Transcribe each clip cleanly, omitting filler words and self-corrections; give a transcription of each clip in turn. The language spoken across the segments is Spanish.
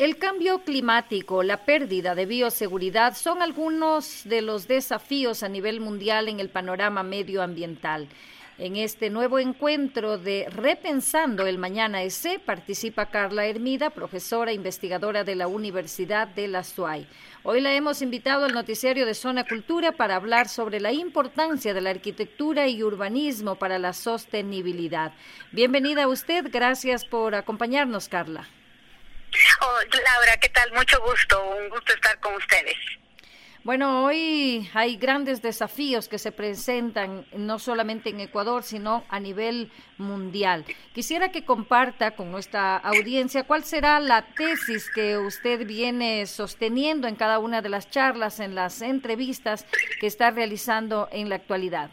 El cambio climático, la pérdida de bioseguridad son algunos de los desafíos a nivel mundial en el panorama medioambiental. En este nuevo encuentro de Repensando el Mañana EC participa Carla Hermida, profesora e investigadora de la Universidad de la SUAY. Hoy la hemos invitado al noticiario de Zona Cultura para hablar sobre la importancia de la arquitectura y urbanismo para la sostenibilidad. Bienvenida a usted, gracias por acompañarnos, Carla. Oh, Laura, ¿qué tal? Mucho gusto, un gusto estar con ustedes. Bueno, hoy hay grandes desafíos que se presentan no solamente en Ecuador, sino a nivel mundial. Quisiera que comparta con nuestra audiencia cuál será la tesis que usted viene sosteniendo en cada una de las charlas, en las entrevistas que está realizando en la actualidad.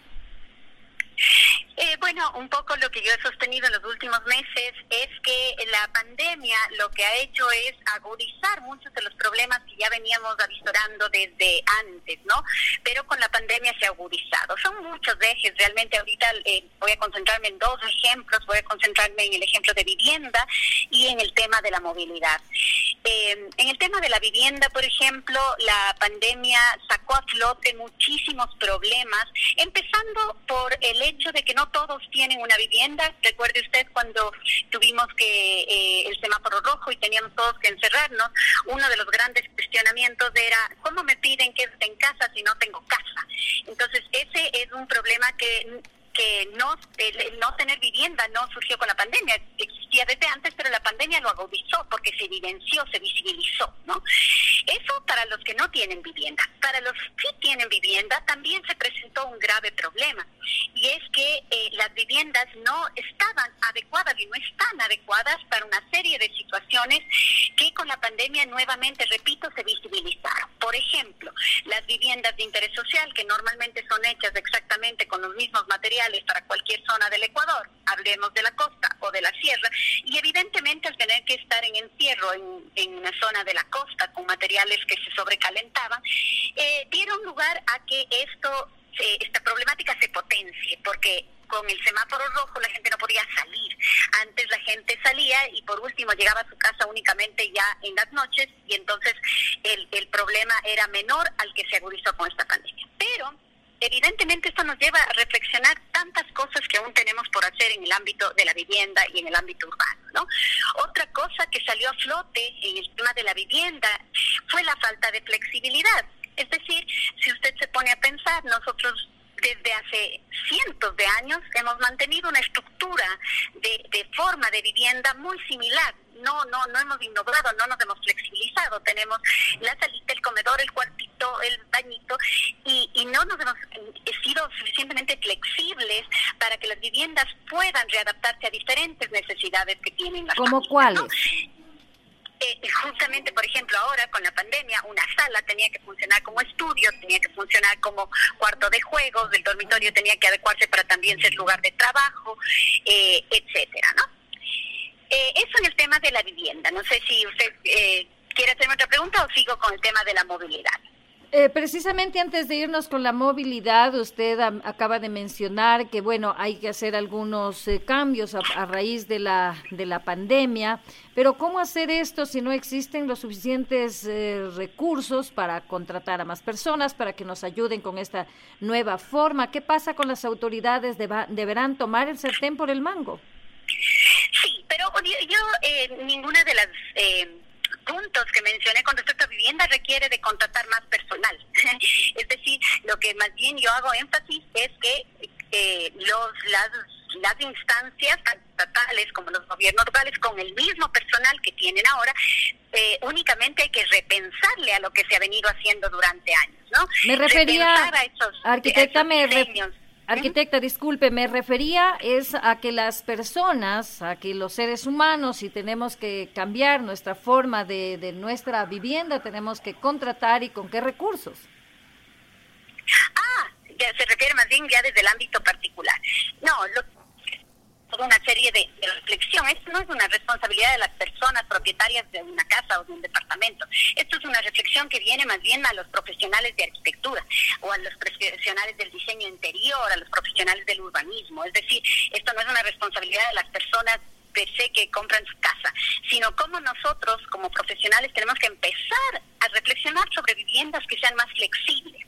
Bueno, un poco lo que yo he sostenido en los últimos meses es que la pandemia lo que ha hecho es agudizar muchos de los problemas que ya veníamos avisorando desde antes, ¿no? Pero con la pandemia se ha agudizado. Son muchos ejes, realmente ahorita voy a concentrarme en dos ejemplos, voy a concentrarme en el ejemplo de vivienda y en el tema de la movilidad. En el tema de la vivienda, por ejemplo, la pandemia sacó a flote muchísimos problemas, empezando por el hecho de que no todos tienen una vivienda. Recuerde usted cuando tuvimos que el semáforo rojo y teníamos todos que encerrarnos, uno de los grandes cuestionamientos era ¿cómo me piden que esté en casa si no tengo casa? Entonces ese es un problema que el no tener vivienda no surgió con la pandemia, existía desde antes, pero la pandemia lo agudizó porque se evidenció, se visibilizó, ¿no? Eso para los que no tienen vivienda. Para los que tienen vivienda también se presentó un grave problema, y es que las viviendas no estaban adecuadas y no están adecuadas para una serie de situaciones que con la pandemia nuevamente, repito, se visibilizaron. Por ejemplo, las viviendas de interés social, que normalmente son hechas exactamente con los mismos materiales para cualquier zona del Ecuador, hablemos de la costa o de la sierra, y evidentemente al tener que estar en encierro en una zona de la costa con materiales que se sobrecalentaban, dieron lugar a que esta problemática se potencie, porque con el semáforo rojo la gente no podía salir. Antes la gente salía y por último llegaba a su casa únicamente ya en las noches, y entonces el problema era menor al que se agudizó con esta pandemia. Pero evidentemente esto nos lleva a reflexionar tantas cosas que aún tenemos por hacer en el ámbito de la vivienda y en el ámbito urbano, ¿no? Otra cosa que salió a flote en el tema de la vivienda fue la falta de flexibilidad. Es decir, si usted se pone a pensar, nosotros desde hace cientos de años hemos mantenido una estructura de forma de vivienda muy similar. No hemos innovado, no nos hemos flexibilizado. Tenemos la salita, el comedor, el cuartito, el bañito, y no nos hemos sido suficientemente flexibles para que las viviendas puedan readaptarse a diferentes necesidades que tienen las familias. ¿Cómo cuáles? ¿No? Justamente, por ejemplo, ahora con la pandemia, una sala tenía que funcionar como estudio, tenía que funcionar como cuarto de juegos, el dormitorio tenía que adecuarse para también ser lugar de trabajo, etcétera, ¿no? Eso en el tema de la vivienda. No sé si usted quiere hacerme otra pregunta o sigo con el tema de la movilidad. Precisamente antes de irnos con la movilidad, usted acaba de mencionar que, bueno, hay que hacer algunos cambios a raíz de la pandemia, pero ¿cómo hacer esto si no existen los suficientes recursos para contratar a más personas, para que nos ayuden con esta nueva forma? ¿Qué pasa con las autoridades? ¿Deberán tomar el sartén por el mango? Sí, pero yo ninguna de las puntos que mencioné con respecto a vivienda requiere de contratar más personal. Es decir, lo que más bien yo hago énfasis es que las instancias estatales como los gobiernos locales, con el mismo personal que tienen ahora, únicamente hay que repensarle a lo que se ha venido haciendo durante años, ¿no? Me refería, Arquitecta, disculpe, me refería a que las personas, a que los seres humanos, si tenemos que cambiar nuestra forma de nuestra vivienda, tenemos que contratar, ¿y con qué recursos? Ya se refiere más bien ya desde el ámbito particular. No, toda una serie de reflexión. Esto no es una responsabilidad de las personas propietarias de una casa o de un departamento. Esto es una reflexión que viene más bien a los profesionales de arquitectura o a los profesionales del diseño interior, a los profesionales del urbanismo. Es decir, esto no es una responsabilidad de las personas per se que compran su casa, sino cómo nosotros como profesionales tenemos que empezar a reflexionar sobre viviendas que sean más flexibles.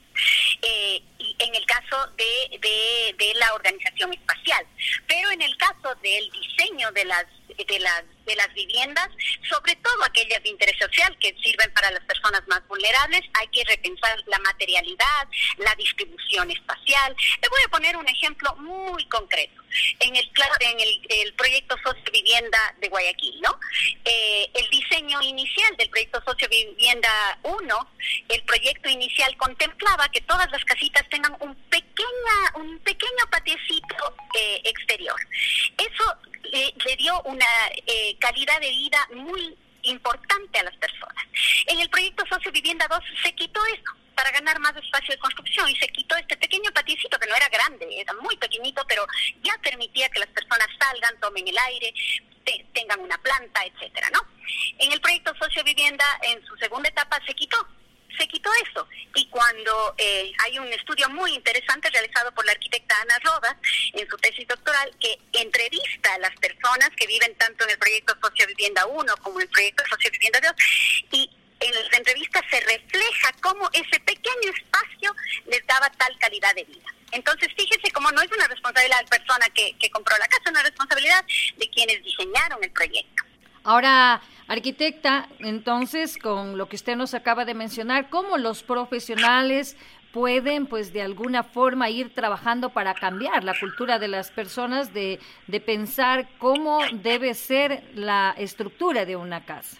Y en el caso de la organización espacial, pero en el caso del diseño de las viviendas, sobre todo aquellas de interés social que sirven para las personas más vulnerables, hay que repensar la materialidad, la distribución espacial. Le voy a poner un ejemplo muy concreto. En el proyecto Socio Vivienda de Guayaquil, ¿no? El diseño inicial del proyecto Socio Vivienda 1, el proyecto inicial contemplaba que todas las casitas tengan un pequeño patiecito exterior. Eso le dio una calidad de vida muy importante a las personas. En el proyecto Socio Vivienda 2 se quitó eso para ganar más espacio de construcción y se quitó este pequeño patiecito que no era grande, era muy pequeñito, pero ya permitía que las personas salgan, tomen el aire, tengan una planta, etcétera, ¿no? En el proyecto Socio Vivienda, en su segunda etapa, se quitó eso. Y cuando hay un estudio muy interesante realizado por la arquitecta Ana Rodas en su tesis doctoral, que entrevista a las personas que viven tanto en el proyecto Socio Vivienda 1 como en el proyecto Socio Vivienda 2, y en las entrevistas se refleja cómo ese pequeño espacio les daba tal calidad de vida. Entonces, fíjese cómo no es una responsabilidad de la persona que compró la casa, es una responsabilidad de quienes diseñaron el proyecto. Ahora, arquitecta, entonces, con lo que usted nos acaba de mencionar, ¿cómo los profesionales pueden, pues, de alguna forma ir trabajando para cambiar la cultura de las personas de pensar cómo debe ser la estructura de una casa?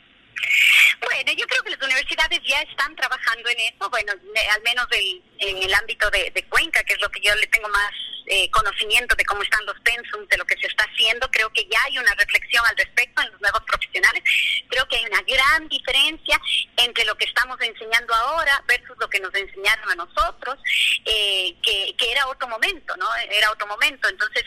Bueno, yo creo que las universidades ya están trabajando en eso, bueno, al menos en el ámbito de Cuenca, que es lo que yo le tengo más conocimiento de cómo están los pensums, de lo que se está haciendo. Creo que ya hay una reflexión al respecto en los nuevos profesionales. Creo que hay una gran diferencia entre lo que estamos enseñando ahora versus lo que nos enseñaron a nosotros, que era otro momento, ¿no? Era otro momento. Entonces,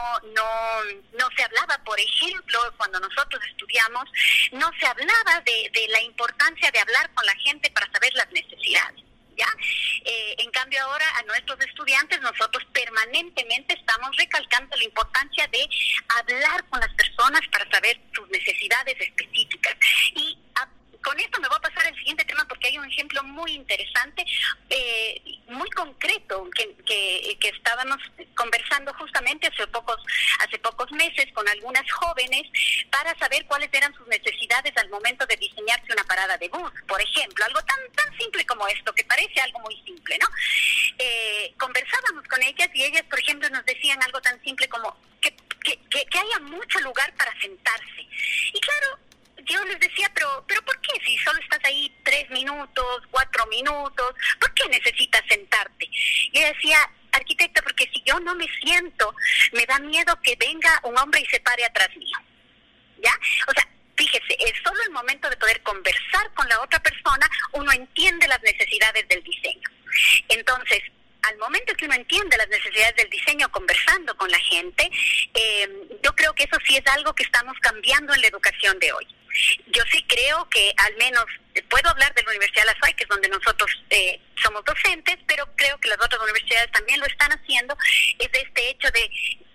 no se hablaba, por ejemplo, cuando nosotros estudiamos, no se hablaba de la importancia de hablar con la gente para saber las necesidades. ¿Ya? En cambio ahora a nuestros estudiantes nosotros permanentemente estamos recalcando la importancia de hablar con las personas para saber sus necesidades específicas. Y con esto me voy a pasar al siguiente tema porque hay un ejemplo muy interesante, muy concreto, que estábamos conversando justamente hace pocos meses con algunas jóvenes para saber cuáles eran sus necesidades al momento de diseñarse una parada de bus, por ejemplo, algo tan simple como esto, que parece algo muy simple, ¿no? Conversábamos con ellas y ellas, por ejemplo, nos decían algo tan simple como que haya mucho lugar para sentarse. Y claro, yo les decía, pero ¿por qué? Si solo estás ahí 3 minutos, 4 minutos, ¿por qué necesitas sentarte? Y ella decía, arquitecta, porque si yo no me siento, me da miedo que venga un hombre y se pare atrás mío. ¿Ya? O sea, fíjese, es solo el momento de poder conversar con la otra persona, uno entiende las necesidades del diseño. Entonces, al momento que uno entiende las necesidades del diseño conversando con la gente, yo creo que eso sí es algo que estamos cambiando en la educación de hoy. Yo sí creo que al menos, puedo hablar de la Universidad de La Suay, que es donde nosotros somos docentes, pero creo que las otras universidades también lo están haciendo, es de este hecho de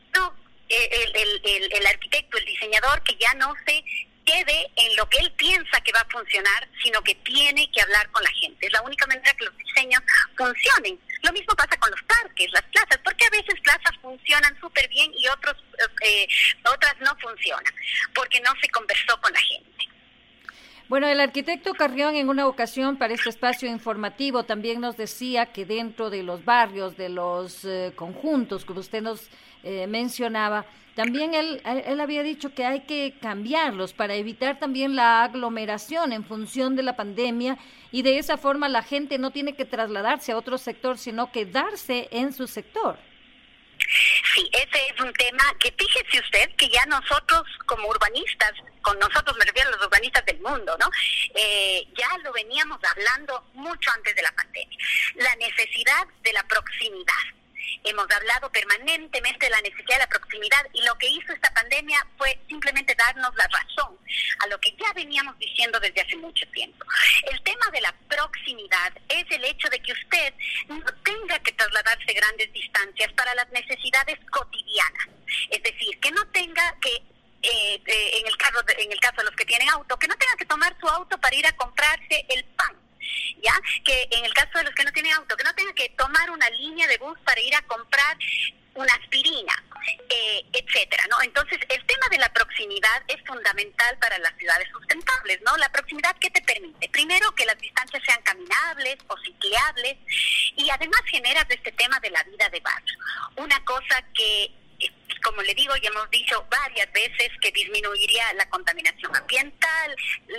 el arquitecto, el diseñador, que ya no se quede en lo que él piensa que va a funcionar, sino que tiene que hablar con la gente. Es la única manera que los diseños funcionen. Lo mismo pasa con los parques, las plazas, porque a veces plazas funcionan súper bien y otras no funcionan, porque no se conversó con la gente. Bueno, el arquitecto Carrión en una ocasión para este espacio informativo también nos decía que dentro de los barrios, de los conjuntos que usted nos mencionaba, también él había dicho que hay que cambiarlos para evitar también la aglomeración en función de la pandemia, y de esa forma la gente no tiene que trasladarse a otro sector, sino quedarse en su sector. Sí, ese es un tema que fíjese usted que ya nosotros como urbanistas, con nosotros me refiero a los urbanistas del mundo, ¿no? Ya lo veníamos hablando mucho antes de la pandemia. La necesidad de la proximidad. Hemos hablado permanentemente de la necesidad de la proximidad, y lo que hizo esta pandemia fue simplemente darnos la razón a lo que ya veníamos diciendo desde hace mucho tiempo. El tema de la proximidad es el hecho de que usted no tenga que trasladarse grandes distancias para las necesidades cotidianas. Es decir, que no tenga que en el caso de los que tienen auto, que no tengan que tomar su auto para ir a comprarse el pan, ¿ya? Que en el caso de los que no tienen auto, que no tengan que tomar una línea de bus para ir a comprar una aspirina, etcétera, ¿no? Entonces, el tema de la proximidad es fundamental para las ciudades sustentables, ¿no? La proximidad, ¿qué te permite? Primero, que las distancias sean caminables o cicleables, y además generas este tema de la vida de barrio. Una cosa que, como le digo y hemos dicho varias veces, que disminuiría la contaminación ambiental,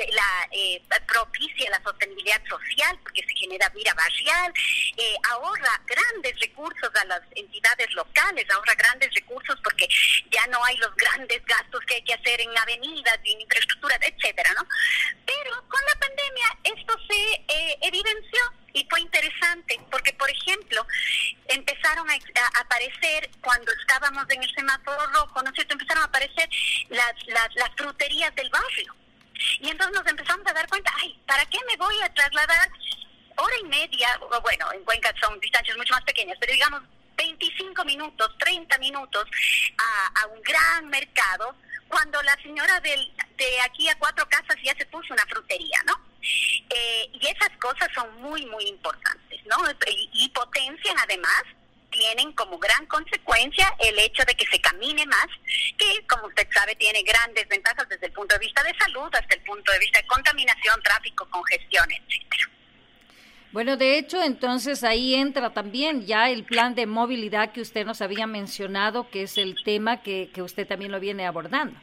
propicia la sostenibilidad social porque se genera vida barrial, ahorra grandes recursos a las entidades locales, ahorra grandes recursos porque ya no hay los grandes gastos que hay que hacer en avenidas y en infraestructuras, etcétera, ¿no? Pero con la pandemia esto se evidenció. Y fue interesante porque, por ejemplo, empezaron a aparecer, cuando estábamos en el semáforo rojo, ¿no es cierto?, empezaron a aparecer las fruterías del barrio. Y entonces nos empezamos a dar cuenta, ¿para qué me voy a trasladar hora y media? Bueno, en Cuenca son distancias mucho más pequeñas, pero digamos 25 minutos, 30 minutos a un gran mercado, cuando la señora de aquí a 4 casas ya se puso una frutería, ¿no? Y esas cosas son muy, muy importantes, ¿no? Y potencian, además, tienen como gran consecuencia el hecho de que se camine más, que, como usted sabe, tiene grandes ventajas desde el punto de vista de salud, hasta el punto de vista de contaminación, tráfico, congestión, etcétera. Bueno, de hecho, entonces ahí entra también ya el plan de movilidad que usted nos había mencionado, que es el tema que usted también lo viene abordando.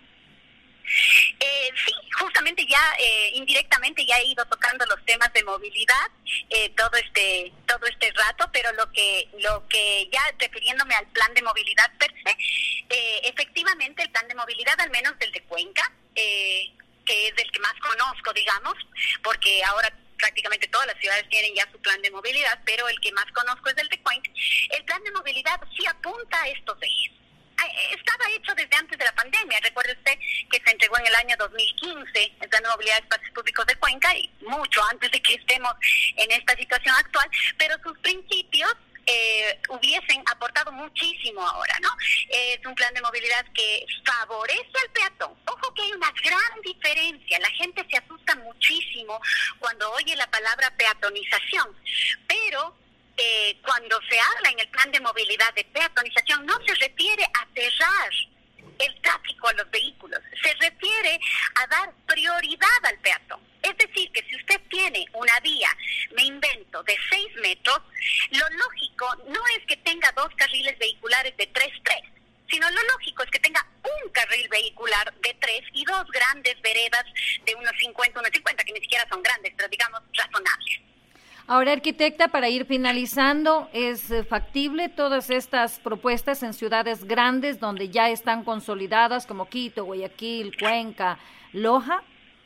Sí, justamente ya indirectamente ya he ido tocando los temas de movilidad todo este rato, pero lo que ya refiriéndome al plan de movilidad per se, efectivamente el plan de movilidad, al menos del de Cuenca, que es el que más conozco, digamos, porque ahora prácticamente todas las ciudades tienen ya su plan de movilidad, pero el que más conozco es el de Cuenca. El plan de movilidad sí apunta a estos ejes. Estaba hecho desde antes de la pandemia. Recuerde usted que se entregó en el año 2015 el Plan de Movilidad de Espacios Públicos de Cuenca, y mucho antes de que estemos en esta situación actual, pero sus principios hubiesen aportado muchísimo ahora, ¿no? Es un plan de movilidad que favorece al peatón. Ojo que hay una gran diferencia. La gente se asusta muchísimo cuando oye la palabra peatonización, pero cuando se habla en el plan de movilidad de peatonización, no se refiere a cerrar el tráfico a los vehículos, se refiere a dar prioridad al peatón. Es decir, que si usted tiene una vía, me invento, de 6 metros, lo lógico no es que tenga 2 carriles vehiculares de 3-3, sino lo lógico es que tenga un carril vehicular de 3 y 2 grandes veredas de unos 50, que ni siquiera son grandes, pero digamos razonables. Ahora, arquitecta, para ir finalizando, ¿es factible todas estas propuestas en ciudades grandes donde ya están consolidadas como Quito, Guayaquil, Cuenca, Loja?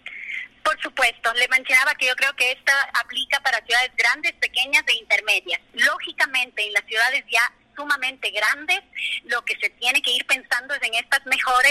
Por supuesto, le mencionaba que yo creo que esta aplica para ciudades grandes, pequeñas e intermedias. Lógicamente, en las ciudades ya sumamente grandes, lo que se tiene que ir pensando es en estas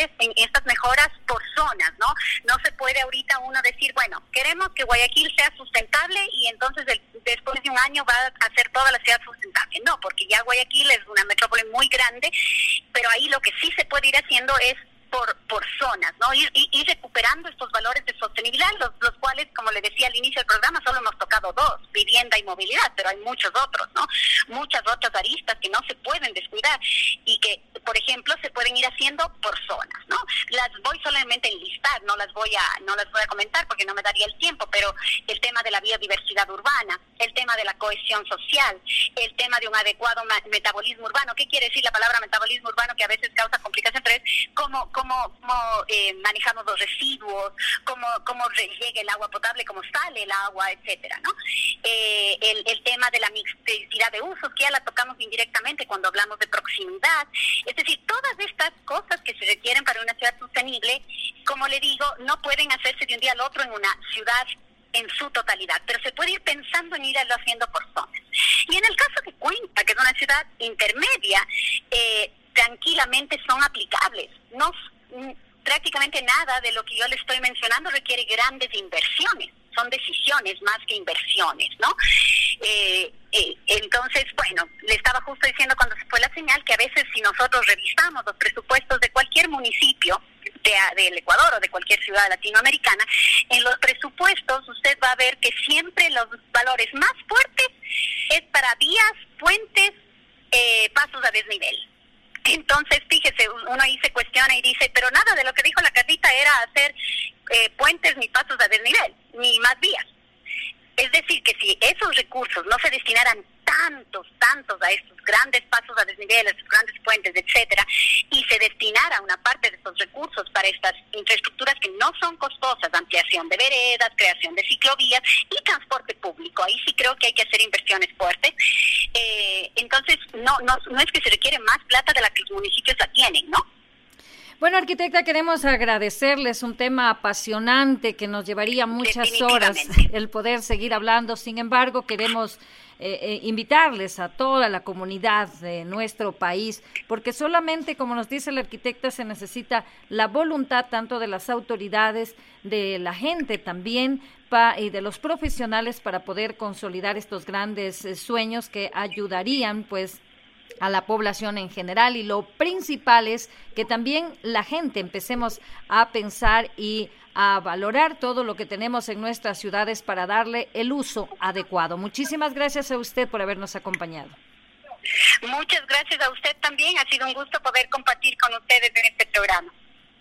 mejoras por zonas, ¿no? No se puede ahorita uno decir, bueno, queremos que Guayaquil sea sustentable y entonces después de un año va a hacer toda la ciudad sustentable. No, porque ya Guayaquil es una metrópoli muy grande, pero ahí lo que sí se puede ir haciendo es por zonas, ¿no? Ir recuperando estos valores de sostenibilidad, los cuales, como le decía al inicio del programa, solo hemos tocado 2, vivienda y movilidad, pero hay muchos otros, ¿no? Muchas otras aristas que no se pueden descuidar y que, por ejemplo, se pueden ir haciendo por zonas, ¿no? Las voy solamente a enlistar, no las voy a comentar porque no me daría el tiempo, pero el tema de la biodiversidad urbana, el tema de la cohesión social, el tema de un adecuado metabolismo urbano. ¿Qué quiere decir la palabra metabolismo urbano? Que a veces causa complicación, pero es cómo manejamos los residuos, cómo llega el agua potable, cómo sale el agua, etcétera, ¿no? El tema de la mixticidad de usos, que ya la tocamos indirectamente cuando hablamos de proximidad. Es decir, todas estas cosas que se requieren para una ciudad sostenible, como le digo, no pueden hacerse de un día al otro en una ciudad en su totalidad, pero se puede ir pensando en irlo haciendo por zonas. Y en el caso de Cuenca, que es una ciudad intermedia, tranquilamente son aplicables. No, prácticamente nada de lo que yo le estoy mencionando requiere grandes inversiones, son decisiones más que inversiones, ¿no? Entonces, bueno, le estaba justo diciendo cuando se fue la señal que a veces si nosotros revisamos los presupuestos de cualquier municipio, del Ecuador o de cualquier ciudad latinoamericana, en los presupuestos usted va a ver que siempre los valores más fuertes es para vías, puentes, pasos a desnivel. Entonces, fíjese, uno ahí se cuestiona y dice, pero nada de lo que dijo la Carlita era hacer puentes ni pasos a desnivel, ni más vías. Es decir, que si esos recursos no se destinaran tantos a estos grandes pasos a desnivel, a estos grandes puentes, etcétera, y se destinara una parte de esos recursos para estas infraestructuras que no son costosas, ampliación de veredas, creación de ciclovías y transporte público, ahí sí creo que hay que hacer inversiones fuertes. Entonces, no es que se requiere más plata de la que los municipios la tienen, ¿no? Bueno, arquitecta, queremos agradecerles un tema apasionante que nos llevaría muchas horas el poder seguir hablando. Sin embargo, queremos invitarles a toda la comunidad de nuestro país, porque solamente, como nos dice la arquitecta, se necesita la voluntad tanto de las autoridades, de la gente también, y de los profesionales para poder consolidar estos grandes sueños que ayudarían, pues, a la población en general, y lo principal es que también la gente empecemos a pensar y a valorar todo lo que tenemos en nuestras ciudades para darle el uso adecuado. Muchísimas gracias a usted por habernos acompañado. Muchas gracias a usted también, ha sido un gusto poder compartir con ustedes en este programa.